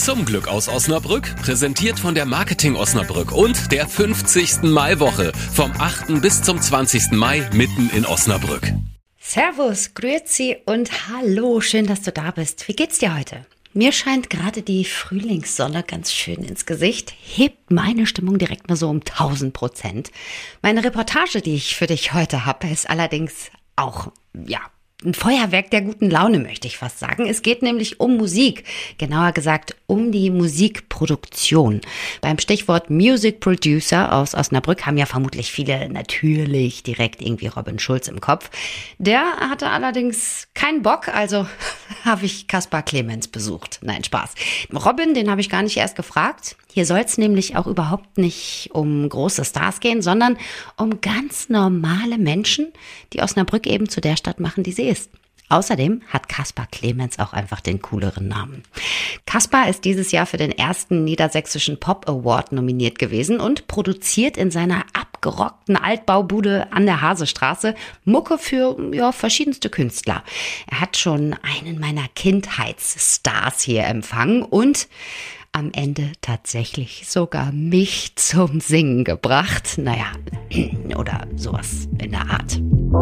Zum Glück aus Osnabrück, präsentiert von der Marketing Osnabrück und der 50. Maiwoche vom 8. bis zum 20. Mai mitten in Osnabrück. Servus, grüezi und hallo, schön, dass du da bist. Wie geht's dir heute? Mir scheint gerade die Frühlingssonne ganz schön ins Gesicht, hebt meine Stimmung direkt mal so um 1000%. Meine Reportage, die ich für dich heute habe, ist allerdings auch, ein Feuerwerk der guten Laune, möchte ich fast sagen. Es geht nämlich um Musik, genauer gesagt um die Musikproduktion. Beim Stichwort Music Producer aus Osnabrück haben ja vermutlich viele natürlich direkt irgendwie Robin Schulz im Kopf. Der hatte allerdings keinen Bock, also habe ich Caspar Clemens besucht. Nein, Spaß. Robin, den habe ich gar nicht erst gefragt. Hier soll es nämlich auch überhaupt nicht um große Stars gehen, sondern um ganz normale Menschen, die Osnabrück eben zu der Stadt machen, die sie ist. Außerdem hat Caspar Clemens auch einfach den cooleren Namen. Caspar ist dieses Jahr für den ersten Niedersächsischen Pop Award nominiert gewesen und produziert in seiner abgerockten Altbaubude an der Hasestraße Mucke für verschiedenste Künstler. Er hat schon einen meiner Kindheitsstars hier empfangen und am Ende tatsächlich sogar mich zum Singen gebracht. Oder sowas in der Art.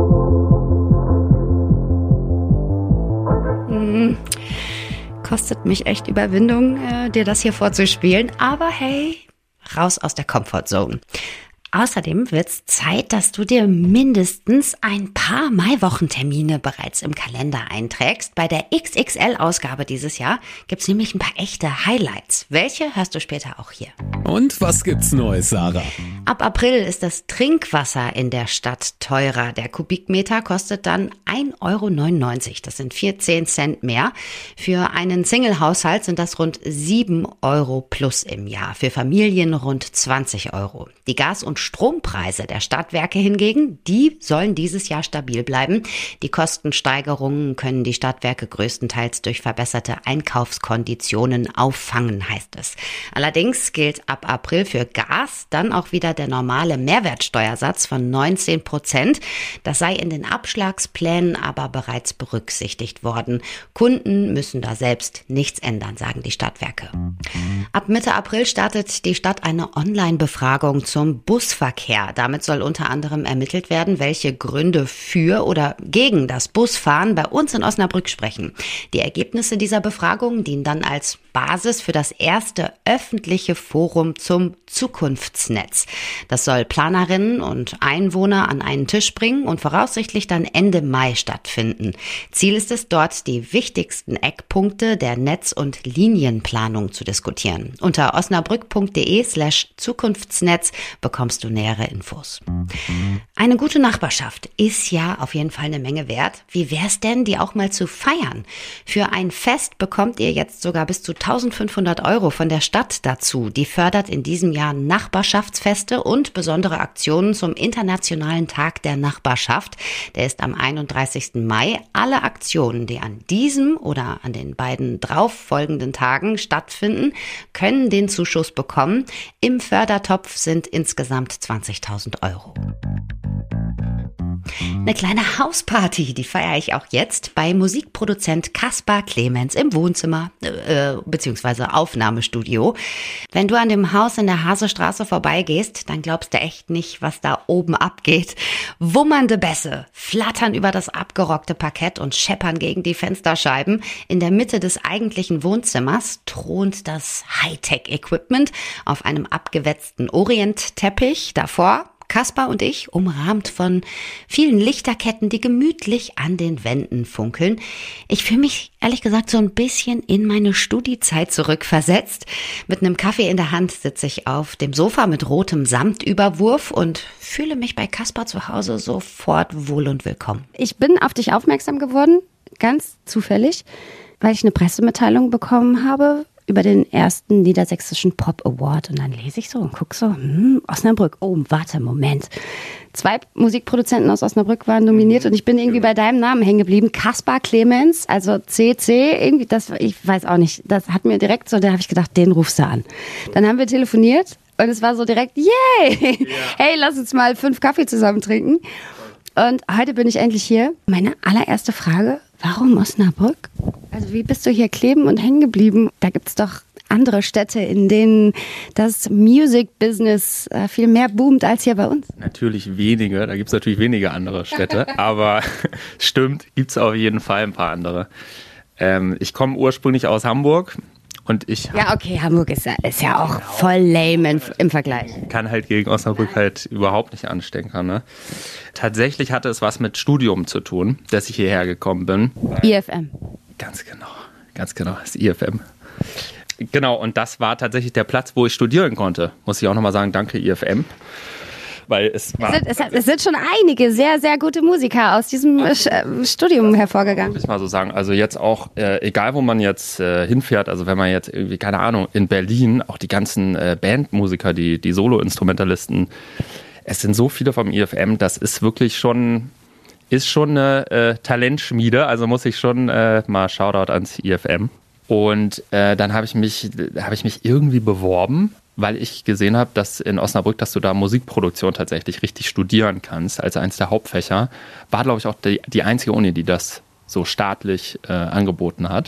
Kostet mich echt Überwindung, dir das hier vorzuspielen. Aber hey, raus aus der Comfortzone. Außerdem wird's Zeit, dass du dir mindestens ein paar Maiwochentermine bereits im Kalender einträgst. Bei der XXL-Ausgabe dieses Jahr gibt's nämlich ein paar echte Highlights. Welche hörst du später auch hier. Und was gibt's Neues, Sarah? Ab April ist das Trinkwasser in der Stadt teurer. Der Kubikmeter kostet dann 1,99 €. Das sind 14 Cent mehr. Für einen Single-Haushalt sind das rund 7 € plus im Jahr. Für Familien rund 20 €. Die Gas- und Strompreise der Stadtwerke hingegen, die sollen dieses Jahr stabil bleiben. Die Kostensteigerungen können die Stadtwerke größtenteils durch verbesserte Einkaufskonditionen auffangen, heißt es. Allerdings gilt ab April für Gas dann auch wieder der normale Mehrwertsteuersatz von 19%. Das sei in den Abschlagsplänen aber bereits berücksichtigt worden. Kunden müssen da selbst nichts ändern, sagen die Stadtwerke. Ab Mitte April startet die Stadt eine Online-Befragung zum Busverkehr. Damit soll unter anderem ermittelt werden, welche Gründe für oder gegen das Busfahren bei uns in Osnabrück sprechen. Die Ergebnisse dieser Befragung dienen dann als Basis für das erste öffentliche Forum zum Zukunftsnetz. Das soll Planerinnen und Einwohner an einen Tisch bringen und voraussichtlich dann Ende Mai stattfinden. Ziel ist es dort, die wichtigsten Eckpunkte der Netz- und Linienplanung zu diskutieren. Unter osnabrück.de/Zukunftsnetz bekommst du nähere Infos. Eine gute Nachbarschaft ist ja auf jeden Fall eine Menge wert. Wie wär's denn, die auch mal zu feiern? Für ein Fest bekommt ihr jetzt sogar bis zu 1.500 € von der Stadt dazu. Die fördert in diesem Jahr Nachbarschaftsfeste und besondere Aktionen zum Internationalen Tag der Nachbarschaft. Der ist am 31. Mai. Alle Aktionen, die an diesem oder an den beiden darauffolgenden Tagen stattfinden, können den Zuschuss bekommen. Im Fördertopf sind insgesamt 20.000 €. Eine kleine Hausparty, die feiere ich auch jetzt bei Musikproduzent Caspar Clemens im Wohnzimmer bzw. Aufnahmestudio. Wenn du an dem Haus in der Hasestraße vorbeigehst, dann glaubst du echt nicht, was da oben abgeht. Wummernde Bässe flattern über das abgerockte Parkett und scheppern gegen die Fensterscheiben. In der Mitte des eigentlichen Wohnzimmers thront das Hightech-Equipment auf einem abgewetzten Orient-Teppich. Davor Caspar und ich, umrahmt von vielen Lichterketten, die gemütlich an den Wänden funkeln. Ich fühle mich, ehrlich gesagt, so ein bisschen in meine Studiezeit zurückversetzt. Mit einem Kaffee in der Hand sitze ich auf dem Sofa mit rotem Samtüberwurf und fühle mich bei Caspar zu Hause sofort wohl und willkommen. Ich bin auf dich aufmerksam geworden, ganz zufällig, weil ich eine Pressemitteilung bekommen habe über den ersten Niedersächsischen Pop Award. Und dann lese ich so und gucke so, Osnabrück, oh, warte, Moment. 2 Musikproduzenten aus Osnabrück waren nominiert und ich bin irgendwie bei deinem Namen hängen geblieben. Caspar Clemens, also CC, irgendwie, das, ich weiß auch nicht, das hat mir direkt so, da habe ich gedacht, den rufst du an. Dann haben wir telefoniert und es war so direkt, yay, hey, lass uns mal 5 Kaffee zusammen trinken. Und heute bin ich endlich hier. Meine allererste Frage, warum Osnabrück? Also wie bist du hier kleben und hängen geblieben? Da gibt's doch andere Städte, in denen das Music-Business viel mehr boomt als hier bei uns? Natürlich wenige, da gibt es natürlich wenige andere Städte, aber stimmt, gibt es auf jeden Fall ein paar andere. Ich komme ursprünglich aus Hamburg und Ja, okay, Hamburg ist ja auch voll lame im Vergleich. Kann halt gegen Osnabrück halt überhaupt nicht anstecken. Ne? Tatsächlich hatte es was mit Studium zu tun, dass ich hierher gekommen bin. IFM. Ganz genau, das IFM. Genau, und das war tatsächlich der Platz, wo ich studieren konnte. Muss ich auch nochmal sagen, danke IFM. Weil es sind schon einige sehr, sehr gute Musiker aus diesem Studium hervorgegangen. Muss ich mal so sagen. Also jetzt auch, egal wo man jetzt hinfährt, also wenn man jetzt irgendwie, keine Ahnung, in Berlin, auch die ganzen Bandmusiker, die Solo-Instrumentalisten, es sind so viele vom IFM, das ist wirklich schon eine Talentschmiede, also muss ich schon mal Shoutout ans IFM. Und dann habe ich mich irgendwie beworben, weil ich gesehen habe, dass in Osnabrück, dass du da Musikproduktion tatsächlich richtig studieren kannst, als eins der Hauptfächer. War, glaube ich, auch die einzige Uni, die das so staatlich angeboten hat.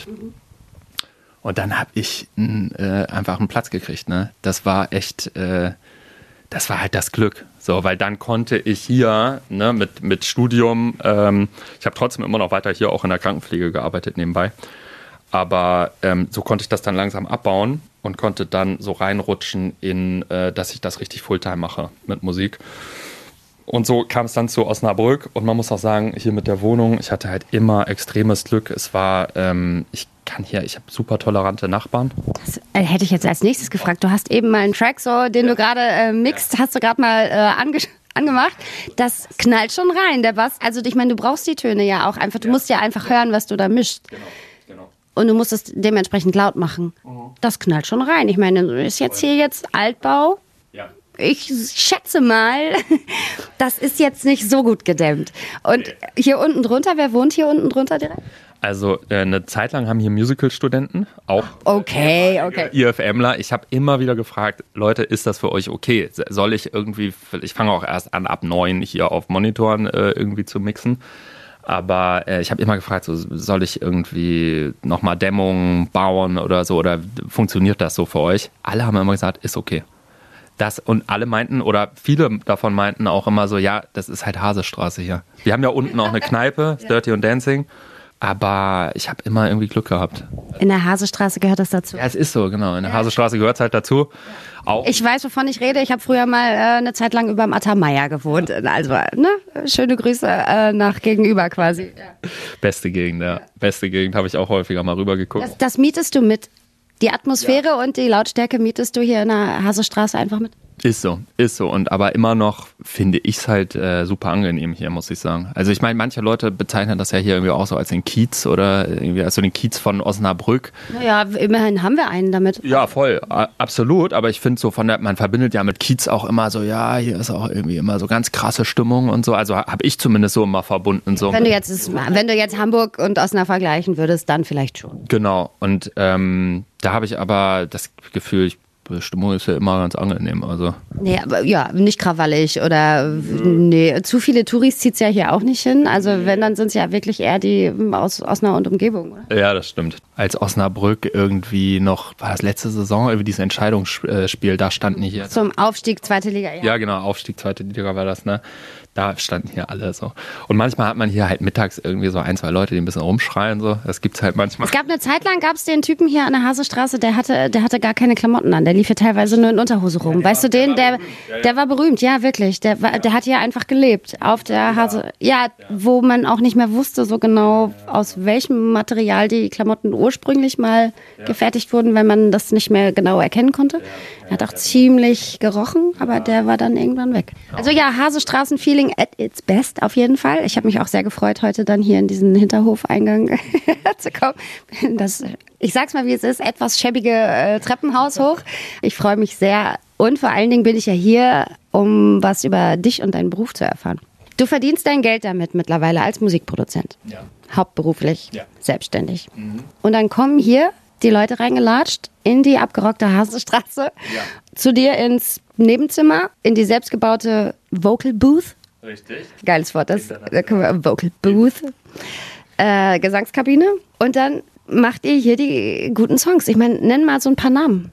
Und dann habe ich einfach einen Platz gekriegt. Ne? Das war echt, das war halt das Glück. So, weil dann konnte ich hier mit Studium, ich habe trotzdem immer noch weiter hier auch in der Krankenpflege gearbeitet nebenbei. Aber so konnte ich das dann langsam abbauen und konnte dann so reinrutschen in, dass ich das richtig Fulltime mache mit Musik. Und so kam es dann zu Osnabrück. Und man muss auch sagen, hier mit der Wohnung, ich hatte halt immer extremes Glück. Es war, ich habe super tolerante Nachbarn. Das hätte ich jetzt als nächstes gefragt. Du hast eben mal einen Track, den du gerade mixt, hast du gerade mal angemacht. Das knallt schon rein, der Bass. Also ich meine, du brauchst die Töne ja auch einfach. Du musst ja einfach hören, was du da mischt. Genau. Und du musst es dementsprechend laut machen. Das knallt schon rein. Ich meine, ist jetzt hier Altbau. Ja. Ich schätze mal, das ist jetzt nicht so gut gedämmt. Und hier unten drunter, wer wohnt hier unten drunter direkt? Also eine Zeit lang haben hier Musical-Studenten auch. Okay. IFMler. Ich habe immer wieder gefragt, Leute, ist das für euch okay? Soll ich irgendwie, ich fange auch erst an, ab 9 hier auf Monitoren irgendwie zu mixen. Aber ich habe immer gefragt, soll ich irgendwie nochmal Dämmungen bauen oder so? Oder funktioniert das so für euch? Alle haben immer gesagt, ist okay. Und alle meinten, oder viele davon meinten auch immer so, ja, das ist halt Hasestraße hier. Wir haben ja unten auch eine Kneipe, Dirty und Dancing. Aber ich habe immer irgendwie Glück gehabt. In der Hasestraße gehört das dazu? Ja, es ist so, genau. In der Hasestraße gehört es halt dazu. Auch. Ich weiß, wovon ich rede. Ich habe früher mal eine Zeit lang über dem Attermeier gewohnt. Also, schöne Grüße nach gegenüber quasi. Ja. Beste Gegend, ja. Beste Gegend, habe ich auch häufiger mal rübergeguckt. Das mietest du mit? Die Atmosphäre und die Lautstärke mietest du hier in der Hasestraße einfach mit? Ist so. Und aber immer noch finde ich es halt super angenehm hier, muss ich sagen. Also ich meine, manche Leute bezeichnen das ja hier irgendwie auch so als den Kiez oder irgendwie als so den Kiez von Osnabrück. Naja, immerhin haben wir einen damit. Ja, voll, absolut. Aber ich finde so man verbindet ja mit Kiez auch immer so, ja, hier ist auch irgendwie immer so ganz krasse Stimmung und so. Also habe ich zumindest so immer verbunden. So. Wenn du jetzt Hamburg und Osnabrück vergleichen würdest, dann vielleicht schon. Genau. Und da habe ich aber das Gefühl, die Stimmung ist ja immer ganz angenehm. Also. Nee, aber ja, nicht krawallig oder zu viele Touris zieht es ja hier auch nicht hin. Also wenn, dann sind es ja wirklich eher die aus Osnabrück und Umgebung, oder? Ja, das stimmt. Als Osnabrück irgendwie noch, war das letzte Saison, irgendwie dieses Entscheidungsspiel, da standen hier. Zum Aufstieg, zweite Liga, ja. Ja, genau, Aufstieg, zweite Liga war das, ne? Da standen hier alle so. Und manchmal hat man hier halt mittags irgendwie so 1, 2 Leute, die ein bisschen rumschreien, so. Das gibt's halt manchmal. Es gab eine Zeit lang, den Typen hier an der Hasestraße, der hatte gar keine Klamotten an. Der lief hier teilweise nur in Unterhose rum. Weißt du den? Der war berühmt, ja, wirklich. Der hat hier einfach gelebt. Auf der Hase. Ja, wo man auch nicht mehr wusste so genau, aus welchem Material die Klamotten ursprünglich mal gefertigt wurden, weil man das nicht mehr genau erkennen konnte. Er hat auch ziemlich gerochen, aber der war dann irgendwann weg. Also ja, Hasestraßen-Feeling at its best auf jeden Fall. Ich habe mich auch sehr gefreut, heute dann hier in diesen Hinterhofeingang zu kommen. Ich sag's mal, wie es ist, etwas schäbige Treppenhaus hoch. Ich freue mich sehr. Und vor allen Dingen bin ich ja hier, um was über dich und deinen Beruf zu erfahren. Du verdienst dein Geld damit mittlerweile als Musikproduzent. Ja. Hauptberuflich, selbstständig. Mhm. Und dann kommen hier die Leute reingelatscht in die abgerockte Hasestraße, zu dir ins Nebenzimmer, in die selbstgebaute Vocal Booth. Richtig. Geiles Wort, das Vocal Booth. Gesangskabine. Und dann macht ihr hier die guten Songs? Ich meine, nenn mal so ein paar Namen.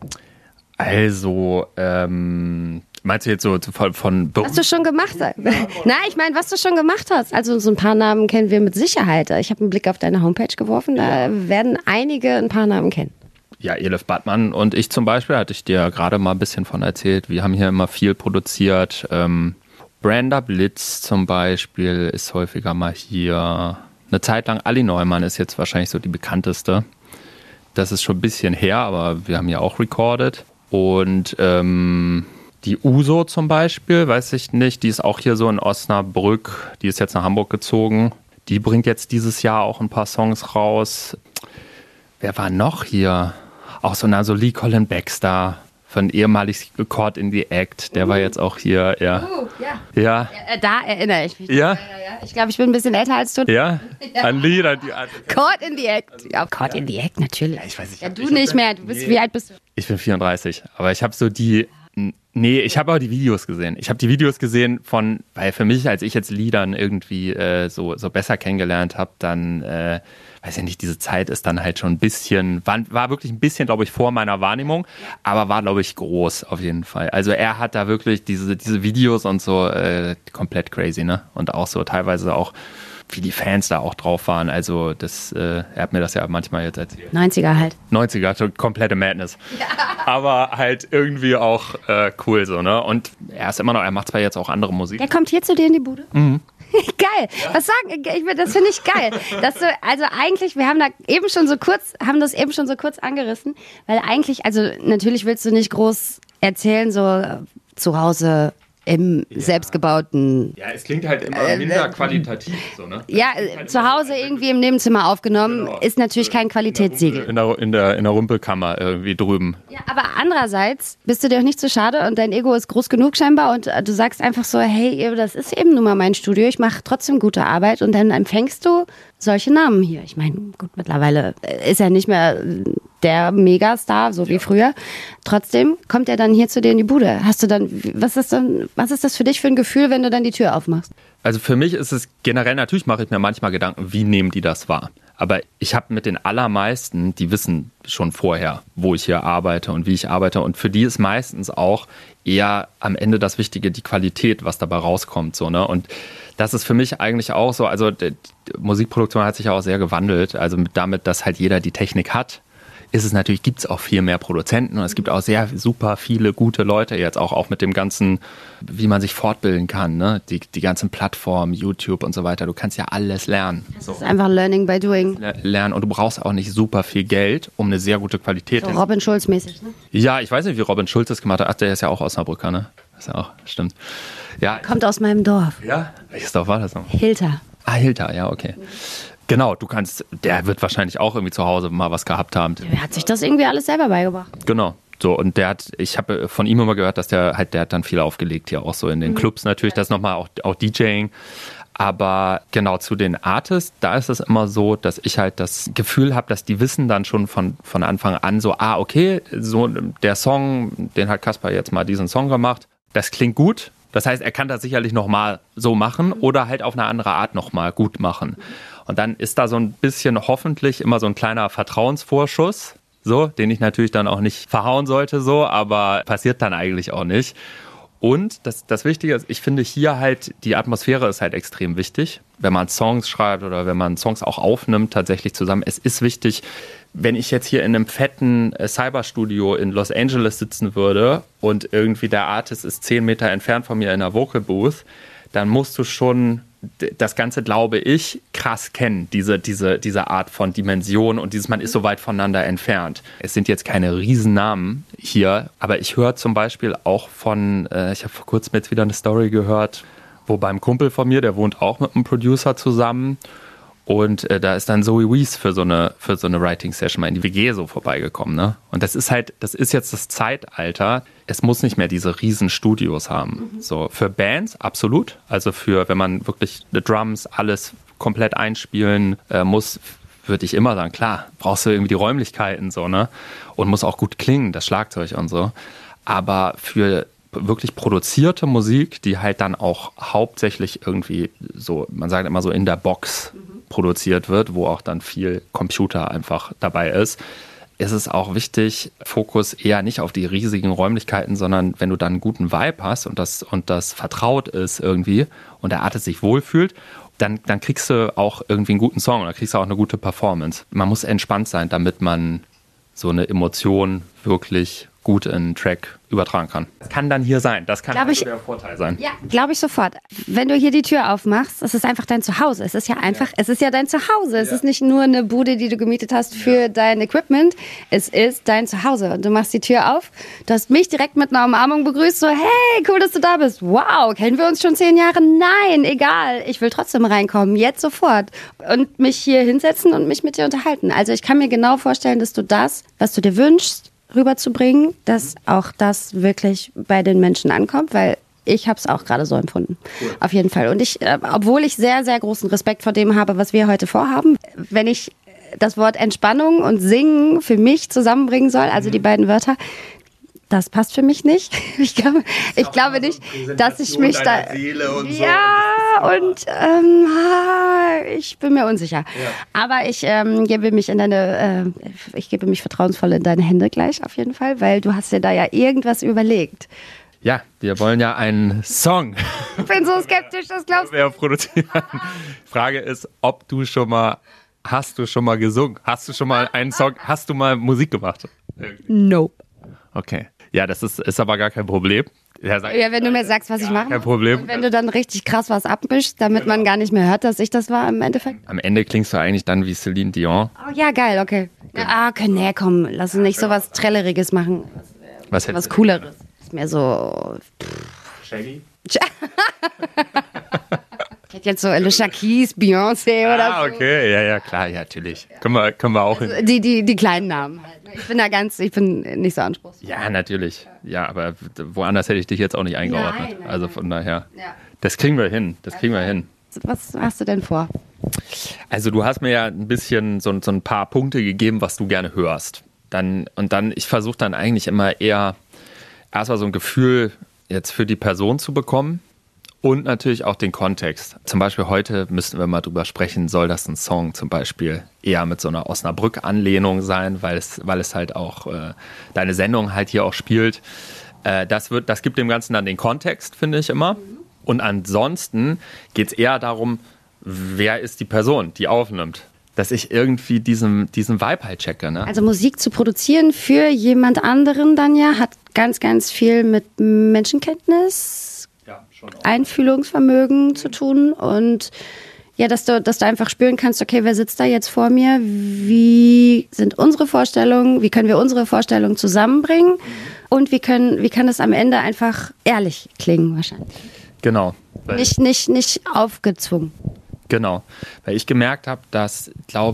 Also, meinst du jetzt so von was du schon gemacht hast? Nein, ich meine, was du schon gemacht hast. Also so ein paar Namen kennen wir mit Sicherheit. Ich habe einen Blick auf deine Homepage geworfen, da werden einige ein paar Namen kennen. Ja, Elif Batuman und ich zum Beispiel, hatte ich dir gerade mal ein bisschen von erzählt. Wir haben hier immer viel produziert. Brenda Blitz zum Beispiel ist häufiger mal hier. Eine Zeit lang Ali Neumann ist jetzt wahrscheinlich so die bekannteste. Das ist schon ein bisschen her, aber wir haben ja auch recorded. Und die Uso zum Beispiel, weiß ich nicht, die ist auch hier so in Osnabrück. Die ist jetzt nach Hamburg gezogen. Die bringt jetzt dieses Jahr auch ein paar Songs raus. Wer war noch hier? Auch so Lee Colin Baxter von ehemalig Caught in the Act. Der war jetzt auch hier. Ja. Ja. Da erinnere ich mich. Ja. Ich glaube, ich bin ein bisschen älter als du. Ja. An Lieder. Caught in the Act. Ja, Caught in the Act, natürlich. Ich weiß nicht. Ja, du nicht mehr. Du bist, wie alt bist du? Ich bin 34. Aber ich habe so die... Nee, ich habe auch die Videos gesehen. Ich habe die Videos gesehen weil für mich, als ich jetzt Liedern irgendwie so besser kennengelernt habe, dann, weiß ich nicht, diese Zeit ist dann halt schon ein bisschen, war wirklich ein bisschen, glaube ich, vor meiner Wahrnehmung, aber war, glaube ich, groß auf jeden Fall. Also er hat da wirklich diese Videos und so komplett crazy, ne? Und auch so teilweise auch, wie die Fans da auch drauf waren. Also er hat mir das ja manchmal jetzt erzählt. 90er halt. 90er, komplette Madness. Ja. Aber halt irgendwie auch cool so, ne? Und er macht zwar jetzt auch andere Musik. Der kommt hier zu dir in die Bude? Mhm. Geil. Ja. Was sagen? Das finde ich geil. Dass du, also eigentlich, wir haben das eben schon so kurz angerissen, weil eigentlich, also natürlich willst du nicht groß erzählen, so zu Hause im selbstgebauten... Ja, es klingt halt immer minder qualitativ. So, ne? Ja, halt zu Hause irgendwie im Nebenzimmer aufgenommen, genau. Ist natürlich kein Qualitätssiegel. In der Rumpelkammer irgendwie drüben. Ja, aber andererseits bist du dir auch nicht so schade und dein Ego ist groß genug scheinbar und du sagst einfach so, hey, das ist eben nun mal mein Studio, ich mache trotzdem gute Arbeit und dann empfängst du solche Namen hier. Ich meine, gut, mittlerweile ist er nicht mehr der Megastar, so wie früher. Trotzdem kommt er dann hier zu dir in die Bude. Hast du dann, was ist das für dich für ein Gefühl, wenn du dann die Tür aufmachst? Also für mich ist es generell, natürlich mache ich mir manchmal Gedanken, wie nehmen die das wahr? Aber ich habe mit den allermeisten, die wissen schon vorher, wo ich hier arbeite und wie ich arbeite. Und für die ist meistens auch eher am Ende das Wichtige, die Qualität, was dabei rauskommt. So, ne? Und das ist für mich eigentlich auch so, also die Musikproduktion hat sich ja auch sehr gewandelt. Also damit, dass halt jeder die Technik hat, ist es natürlich, gibt es auch viel mehr Produzenten und es gibt auch sehr super viele gute Leute jetzt auch mit dem ganzen, wie man sich fortbilden kann, ne? Die ganzen Plattformen, YouTube und so weiter. Du kannst ja alles lernen. Das ist einfach Learning by Doing. Lernen und du brauchst auch nicht super viel Geld, um eine sehr gute Qualität. So Robin Schulz mäßig, ne? Ja, ich weiß nicht, wie Robin Schulz das gemacht hat. Ach, der ist ja auch Osnabrücker, ne? Das ist ja auch, stimmt. Ja. Kommt aus meinem Dorf. Ja? Welches Dorf war das noch? Hilter. Ah, Hilter, ja, okay. Genau, der wird wahrscheinlich auch irgendwie zu Hause mal was gehabt haben. Der hat sich das irgendwie alles selber beigebracht. Genau. So, und ich habe von ihm immer gehört, dass der hat dann viel aufgelegt, hier auch so in den Clubs natürlich, das nochmal auch DJing. Aber genau zu den Artists, da ist es immer so, dass ich halt das Gefühl habe, dass die wissen dann schon von Anfang an so, okay, so der Song, den hat Kaspar jetzt mal diesen Song gemacht, das klingt gut. Das heißt, er kann das sicherlich nochmal so machen oder halt auf eine andere Art nochmal gut machen. Und dann ist da so ein bisschen hoffentlich immer so ein kleiner Vertrauensvorschuss, so, den ich natürlich dann auch nicht verhauen sollte, so, aber passiert dann eigentlich auch nicht. Und das Wichtige ist, ich finde hier halt, die Atmosphäre ist halt extrem wichtig, wenn man Songs schreibt oder wenn man Songs auch aufnimmt, tatsächlich zusammen. Es ist wichtig, wenn ich jetzt hier in einem fetten Cyberstudio in Los Angeles sitzen würde und irgendwie der Artist ist 10 Meter entfernt von mir in einer Vocal Booth, dann musst du schon das Ganze, glaube ich, krass kennen, diese Art von Dimension und man ist so weit voneinander entfernt. Es sind jetzt keine Riesennamen hier, aber ich höre zum Beispiel auch ich habe vor kurzem jetzt wieder eine Story gehört, wo beim Kumpel von mir, der wohnt auch mit einem Producer zusammen und da ist dann Zoe Wees für so eine Writing-Session mal in die WG so vorbeigekommen, ne? Und das ist jetzt das Zeitalter. Es muss nicht mehr diese riesen Studios haben. So, für Bands absolut. Also wenn man wirklich die Drums, alles komplett einspielen muss, würde ich immer sagen, klar, brauchst du irgendwie die Räumlichkeiten so, ne? Und muss auch gut klingen, das Schlagzeug und so. Aber für wirklich produzierte Musik, die halt dann auch hauptsächlich irgendwie so, man sagt immer so in der Box produziert wird, wo auch dann viel Computer einfach dabei ist, ist es auch wichtig, Fokus eher nicht auf die riesigen Räumlichkeiten, sondern wenn du dann einen guten Vibe hast und das vertraut ist irgendwie und der Artist sich wohlfühlt, dann kriegst du auch irgendwie einen guten Song oder kriegst du auch eine gute Performance. Man muss entspannt sein, damit man so eine Emotion wirklich gut in einen Track übertragen kann. Das kann dann hier sein. Das kann also der Vorteil sein. Ja, glaube ich sofort. Wenn du hier die Tür aufmachst, es ist einfach dein Zuhause. Es ist ja einfach, es ist ja dein Zuhause. Es ist nicht nur eine Bude, die du gemietet hast für dein Equipment. Es ist dein Zuhause. Und du machst die Tür auf. Du hast mich direkt mit einer Umarmung begrüßt. So, hey, cool, dass du da bist. Wow, kennen wir uns schon 10 Jahre? Nein, egal. Ich will trotzdem reinkommen. Jetzt sofort. Und mich hier hinsetzen und mich mit dir unterhalten. Also ich kann mir genau vorstellen, dass du das, was du dir wünschst, rüberzubringen, dass auch das wirklich bei den Menschen ankommt, weil ich habe es auch gerade so empfunden. Cool. Auf jeden Fall. Und ich, obwohl ich sehr, sehr großen Respekt vor dem habe, was wir heute vorhaben, wenn ich das Wort Entspannung und Singen für mich zusammenbringen soll, also die beiden Wörter, das passt für mich nicht. Ich glaube nicht, dass ich mich da... Seele und und ich bin mir unsicher. Ja. Aber ich gebe mich vertrauensvoll in deine Hände gleich auf jeden Fall, weil du hast dir da ja irgendwas überlegt. Ja, wir wollen ja einen Song. Ich bin so skeptisch, das glaubst du. Produzieren. Frage ist, hast du schon mal gesungen? Hast du schon mal einen Song, hast du mal Musik gemacht? Nope. Okay. Ja, das ist aber gar kein Problem. Ja, wenn du mir sagst, was ich mache. Kein Problem. Und wenn du dann richtig krass was abmischst, damit man gar nicht mehr hört, dass ich das war im Endeffekt. Am Ende klingst du eigentlich dann wie Celine Dion. Oh ja, geil, okay. Ja, komm, lass uns nicht so was Trelleriges machen. Was Cooleres. Ist mehr so... Shaggy? Ich hätte jetzt so Alicia Keys, Beyoncé oder so. Okay, ja, klar, ja, natürlich. Können wir auch... Also die kleinen Namen halt. Ich bin nicht so anspruchsvoll. Ja, natürlich. Ja, aber woanders hätte ich dich jetzt auch nicht eingeordnet. Nein. Also von daher, das kriegen wir hin. Was hast du denn vor? Also du hast mir ja ein bisschen so ein paar Punkte gegeben, was du gerne hörst. Ich versuche dann eigentlich immer eher erstmal so ein Gefühl jetzt für die Person zu bekommen. Und natürlich auch den Kontext. Zum Beispiel heute müssten wir mal drüber sprechen, soll das ein Song zum Beispiel eher mit so einer Osnabrück-Anlehnung sein, weil es halt auch deine Sendung halt hier auch spielt. Das gibt dem Ganzen dann den Kontext, finde ich immer. Und ansonsten geht es eher darum, wer ist die Person, die aufnimmt. Dass ich irgendwie diesen Vibe halt checke. Ne? Also Musik zu produzieren für jemand anderen dann hat ganz, ganz viel mit Menschenkenntnis, Einfühlungsvermögen zu tun und ja, dass du einfach spüren kannst, okay, wer sitzt da jetzt vor mir? Wie sind unsere Vorstellungen? Wie können wir unsere Vorstellungen zusammenbringen? Und wie kann das am Ende einfach ehrlich klingen wahrscheinlich? Genau. Nicht aufgezwungen. Genau, weil ich gemerkt habe, dass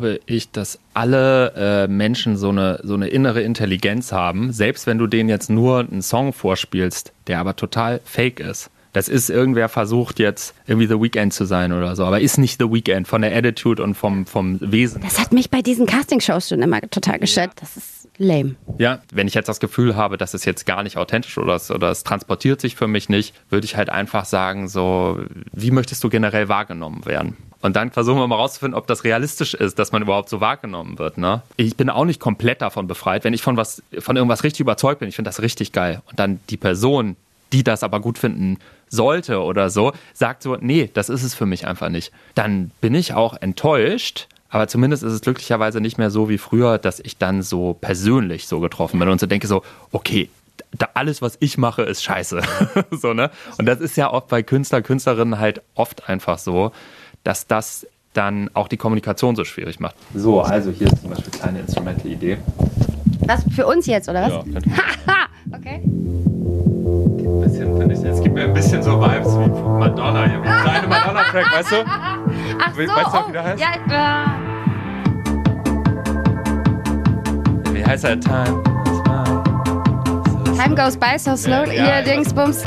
alle Menschen so eine innere Intelligenz haben, selbst wenn du denen jetzt nur einen Song vorspielst, der aber total fake ist. Das ist irgendwer versucht jetzt irgendwie The Weeknd zu sein oder so, aber ist nicht The Weeknd von der Attitude und vom Wesen. Das hat mich bei diesen Castingshows schon immer total gestört. Das ist lame. Ja, wenn ich jetzt das Gefühl habe, das ist jetzt gar nicht authentisch oder es transportiert sich für mich nicht, würde ich halt einfach sagen, so, wie möchtest du generell wahrgenommen werden? Und dann versuchen wir mal rauszufinden, ob das realistisch ist, dass man überhaupt so wahrgenommen wird. Ne? Ich bin auch nicht komplett davon befreit. Wenn ich von irgendwas richtig überzeugt bin, ich finde das richtig geil. Und dann die Person, die das aber gut finden sollte oder so, sagt so, nee, das ist es für mich einfach nicht. Dann bin ich auch enttäuscht, aber zumindest ist es glücklicherweise nicht mehr so wie früher, dass ich dann so persönlich so getroffen bin und so denke so, okay, alles, was ich mache, ist scheiße. So, ne? Und das ist ja oft bei Künstlerinnen halt oft einfach so, dass das dann auch die Kommunikation so schwierig macht. So, also hier ist zum Beispiel eine kleine Instrumental-Idee. Was, für uns jetzt, oder was? Ja, Haha, okay. Es gibt mir ein bisschen so Vibes wie Madonna. Hier, ein kleiner Madonna-Track, weißt du? Ach so, weißt du, wie der heißt? Ja, Wie heißt der? Time goes by so slow. Ja, Ihr Dingsbums.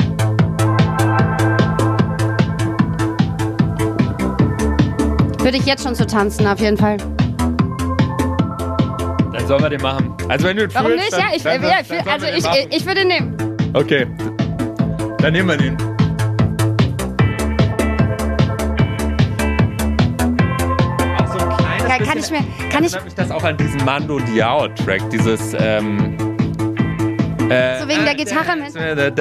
Würde ich jetzt schon so tanzen, auf jeden Fall. Dann sollen wir den machen. Also wenn du Warum nicht? Ja, ich würde ihn nehmen. Okay. Dann nehmen wir den. Auch so ein kleines bisschen. Kann ich Erinnert mich das auch an diesen Mando Diao-Track, dieses so wegen der Gitarre mit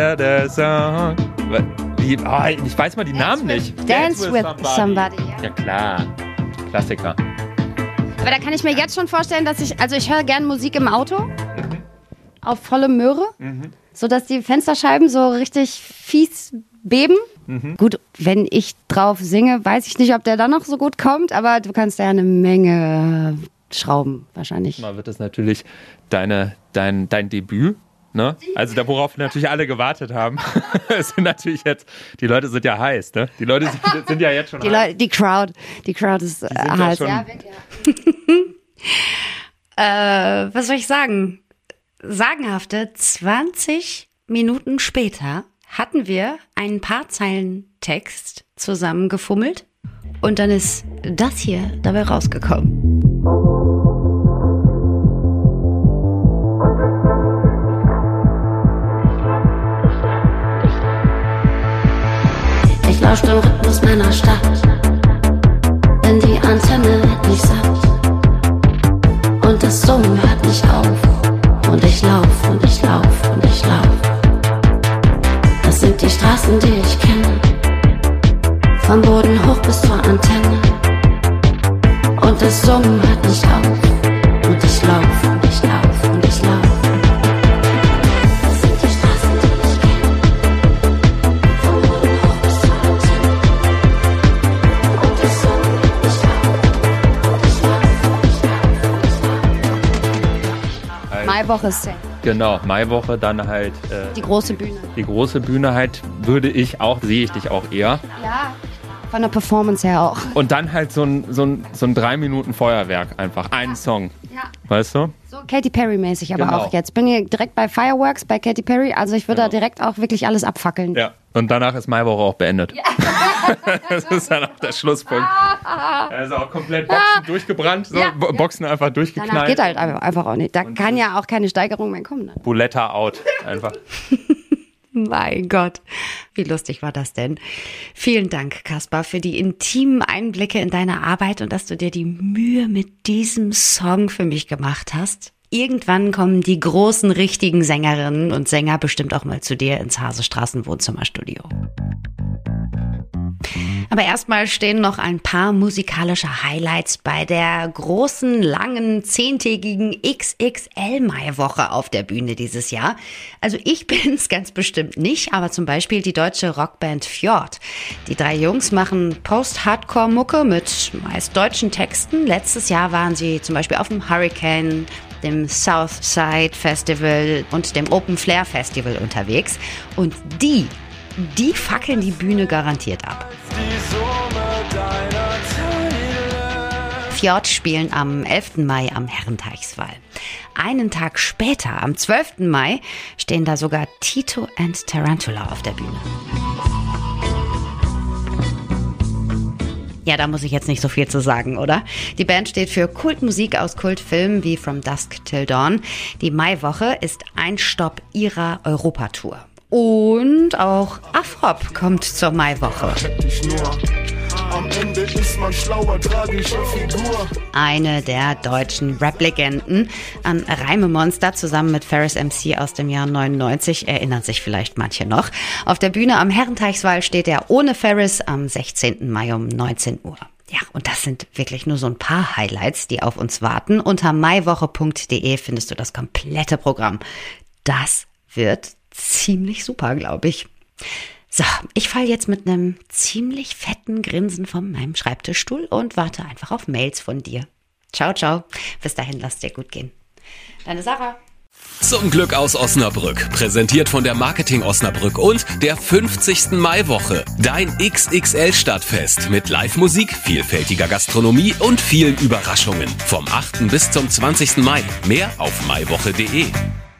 ich weiß mal die Namen nicht. Dance with Somebody. Ja klar, Klassiker. Aber da kann ich mir jetzt schon vorstellen, dass ich höre gerne Musik im Auto auf volle Möhre, sodass die Fensterscheiben so richtig fies beben. Gut, wenn ich drauf singe, weiß ich nicht, ob der dann noch so gut kommt, aber du kannst ja eine Menge schrauben wahrscheinlich. Mal wird das natürlich dein Debüt. Ne? Also da, worauf natürlich alle gewartet haben. Es sind natürlich jetzt, die Leute sind ja heiß, ne? Die Leute sind ja jetzt schon heiß. Die Crowd ist heiß. Ja, Was soll ich sagen? Sagenhafte 20 Minuten später hatten wir ein paar Zeilen Text zusammengefummelt und dann ist das hier dabei rausgekommen. Ich lausch dem Rhythmus meiner Stadt, denn die Antenne wird nicht satt. Und das Summen hört nicht auf. Und ich lauf, und ich lauf, und ich lauf. Das sind die Straßen, die ich kenne. Vom Boden hoch bis zur Antenne. Und das Summen hört nicht auf. Und ich lauf, und ich lauf, und ich lauf. Das sind die Straßen, die ich kenne. Vom Boden hoch bis zur Antenne. Und das Summen hört nicht auf. Und ich lauf, und ich lauf, und ich lauf. Maiwoche ist safe. Genau, Maiwoche, dann halt Die große Bühne. die große Bühne halt, sehe ich dich auch eher. Ja, von der Performance her auch. Und dann halt so ein 3 Minuten Feuerwerk einfach, einen Song, Ja. weißt du? So Katy Perry-mäßig aber Genau. auch jetzt. Bin hier direkt bei Fireworks, bei Katy Perry. Also ich würde da direkt auch wirklich alles abfackeln. Ja. Und danach ist Maiwoche auch beendet. Ja. Das ist dann auch der Schlusspunkt. Also auch komplett Boxen durchgebrannt, so, Ja. Boxen einfach Danach durchgeknallt. geht halt einfach auch nicht. Da kann ja auch keine Steigerung mehr kommen. Dann. Buletta out, einfach. Mein Gott, wie lustig war das denn? Vielen Dank, Kaspar, für die intimen Einblicke in deine Arbeit und dass du dir die Mühe mit diesem Song für mich gemacht hast. Irgendwann kommen die großen, richtigen Sängerinnen und Sänger bestimmt auch mal zu dir ins Hasestraßen-Wohnzimmerstudio. Aber erstmal stehen noch ein paar musikalische Highlights bei der großen, langen, 10-tägigen XXL-Mai-Woche auf der Bühne dieses Jahr. Also ich bin's ganz bestimmt nicht, aber zum Beispiel die deutsche Rockband Fjord. Die 3 Jungs machen Post-Hardcore-Mucke mit meist deutschen Texten. Letztes Jahr waren sie zum Beispiel auf dem Hurricane, dem Southside Festival und dem Open Flair Festival unterwegs. Und die fackeln die Bühne garantiert ab. Fjord spielen am 11. Mai am Herrenteichswall. Einen Tag später, am 12. Mai, stehen da sogar Tito and Tarantula auf der Bühne. Ja, da muss ich jetzt nicht so viel zu sagen, oder? Die Band steht für Kultmusik aus Kultfilmen wie From Dusk Till Dawn. Die Maiwoche ist ein Stopp ihrer Europatour. Und auch Afrop kommt zur Maiwoche. Am Ende ist man schlauer, tragische Figur. Eine der deutschen Rap-Legenden. An Reimemonster zusammen mit Ferris MC aus dem Jahr 99 erinnern sich vielleicht manche noch. Auf der Bühne am Herrenteichswall steht er ohne Ferris am 16. Mai um 19 Uhr. Ja, und das sind wirklich nur so ein paar Highlights, die auf uns warten. Unter maiwoche.de findest du das komplette Programm. Das wird ziemlich super, glaube ich. So, ich falle jetzt mit einem ziemlich fetten Grinsen von meinem Schreibtischstuhl und warte einfach auf Mails von dir. Ciao, ciao. Bis dahin, lass dir gut gehen. Deine Sarah. Zum Glück aus Osnabrück. Präsentiert von der Marketing Osnabrück und der 50. Maiwoche. Dein XXL-Stadtfest mit Live-Musik, vielfältiger Gastronomie und vielen Überraschungen. Vom 8. bis zum 20. Mai. Mehr auf maiwoche.de.